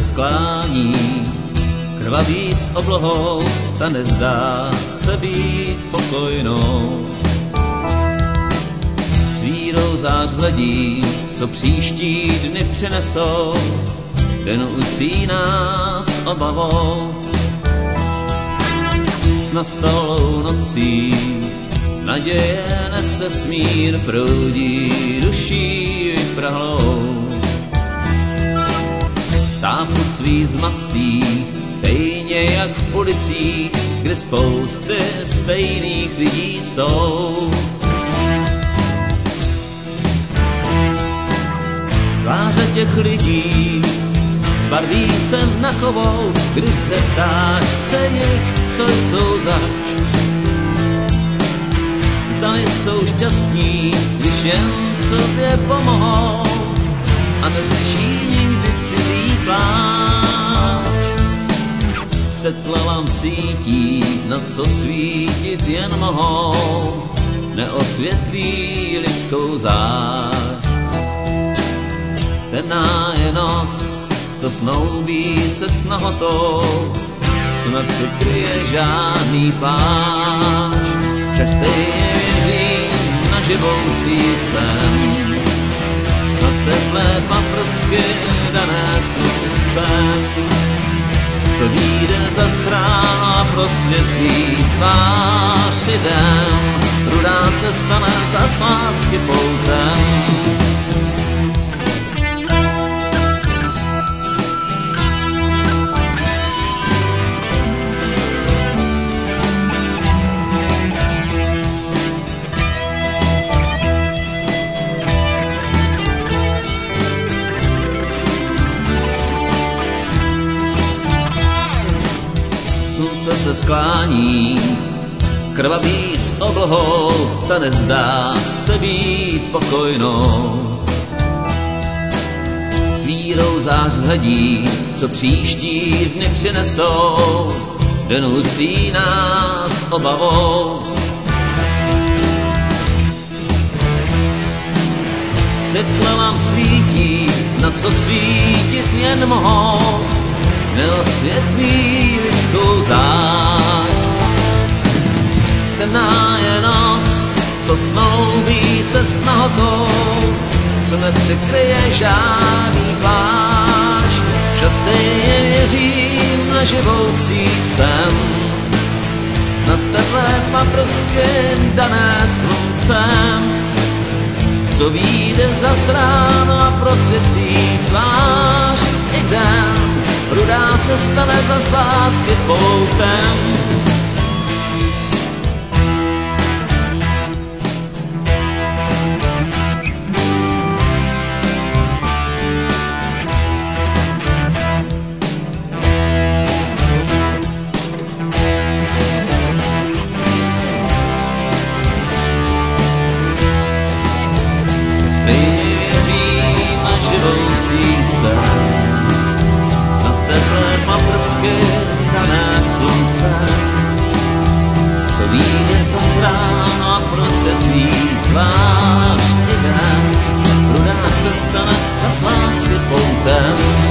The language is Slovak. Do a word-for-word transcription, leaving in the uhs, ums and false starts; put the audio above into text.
sklání, krvavý s oblohou, ta nezdá se být pokojnou. S vírou zář hledí, co příští dny přinesou, denující nás obavou. S nastalou nocí naděje nese smír, proudí duší vyprahlou. Tápu svých zmatcích, stejně jak v ulicích, kde spousty stejných lidí jsou. Tváře těch lidí barví se na chovou, když se ptáš se jich, co jsou zač. Zdali jsou šťastní, když jen sobě pomohou a neslyší nikdy cizí pláč. Světla vám svítí, na co svítit jen mohou, neosvětlí lidskou zášť. Temná je noc, co snoubí se s nahotou, co nepřikryje žádný plášť. Však stejně věřím na živoucí sen, na teplé paprsky dané sluncem, co vyjde za stránu a prosvětlí tvář lidem, rudá se stane za lásky poutem. Slunce se sklání, krvavý s oblohou, ta nezdá se být pokojnou. S vírou zář hledí, co příští dny přinesou, denující nás obavou. Světla vám svítí, na co svítit jen mohou, neosvětlí lidskou zášť. Temná je noc, co snoubí se s nahotou, co nepřekryje žádný plášť. Častěji věřím na živoucí sen, na teplé paprsky dané sluncem, co vyjde za stránu a prosvětlí tvář i den. Rudá se stane za lásky poutem. Stejně věřím na živoucí sen, paprsky dané sluncem, co vyjde za stránu a prosvětlí tvář i den, rudá se stane za lásky poutem.